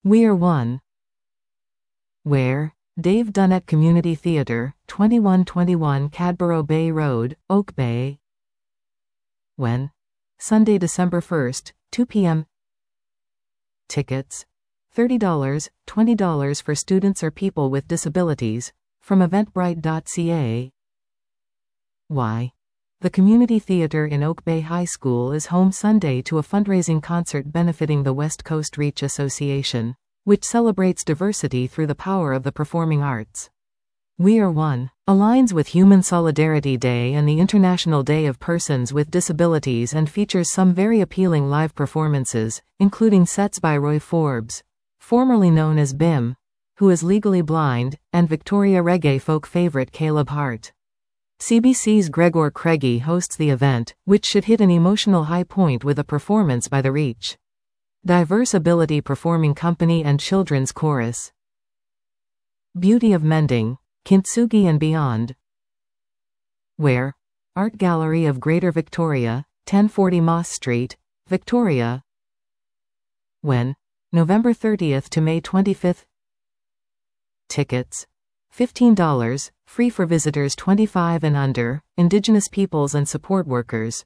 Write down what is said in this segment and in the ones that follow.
We're One. Where? Dave Dunnett Community Theatre, 2121 Cadborough Bay Road, Oak Bay. When? Sunday, December 1st, 2 p.m. Tickets: $30, $20 for students or people with disabilities, from eventbrite.ca. Why? The Community Theatre in Oak Bay High School is home Sunday to a fundraising concert benefiting the West Coast Reach Association, which celebrates diversity through the power of the performing arts. We're One aligns with Human Solidarity Day and the International Day of Persons with Disabilities and features some very appealing live performances, including sets by Roy Forbes, formerly known as Bim, who is legally blind, and Victoria reggae folk favorite Caleb Hart. CBC's Gregor Craigie hosts the event, which should hit an emotional high point with a performance by the Reach Diverse Ability Performing Company and Children's Chorus. Beauty of Mending, Kintsugi and Beyond. Where? Art Gallery of Greater Victoria, 1040 Moss Street, Victoria. When? November 30th to May 25th. Tickets: $15, free for visitors 25 and under, Indigenous peoples and support workers.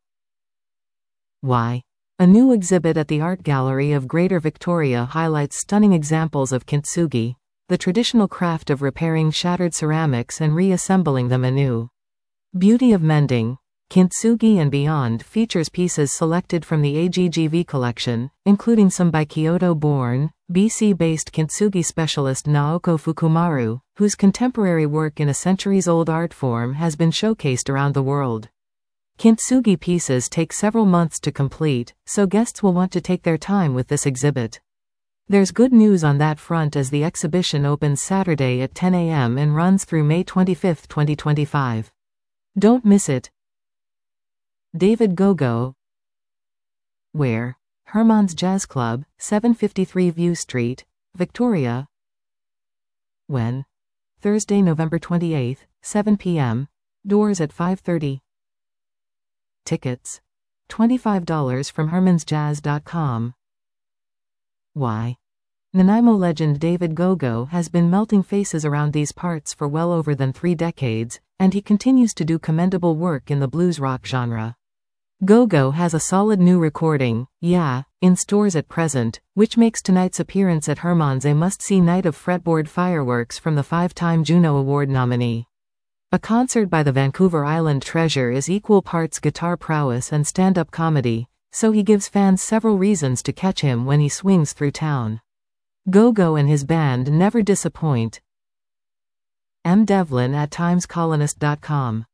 Why? A new exhibit at the Art Gallery of Greater Victoria highlights stunning examples of kintsugi, the traditional craft of repairing shattered ceramics and reassembling them anew. Beauty of Mending, Kintsugi and Beyond features pieces selected from the AGGV collection, including some by Kyoto-born, BC-based kintsugi specialist Naoko Fukumaru, whose contemporary work in a centuries-old art form has been showcased around the world. Kintsugi pieces take several months to complete, so guests will want to take their time with this exhibit. There's good news on that front as the exhibition opens Saturday at 10 a.m. and runs through May 25, 2025. Don't miss it. David Gogo. Where? Herman's Jazz Club, 753 View Street, Victoria. When? Thursday, November 28, 7 p.m. Doors at 5:30. Tickets: $25 from hermansjazz.com. Why? Nanaimo legend David Gogo has been melting faces around these parts for well over 3 decades, and he continues to do commendable work in the blues rock genre. Gogo has a solid new recording, Yeah, in stores at present, which makes tonight's appearance at Herman's a must-see night of fretboard fireworks from the 5-time Juno Award nominee. A concert by the Vancouver Island Treasure is equal parts guitar prowess and stand-up comedy, so he gives fans several reasons to catch him when he swings through town. Gogo and his band never disappoint. M. Devlin at timescolonist.com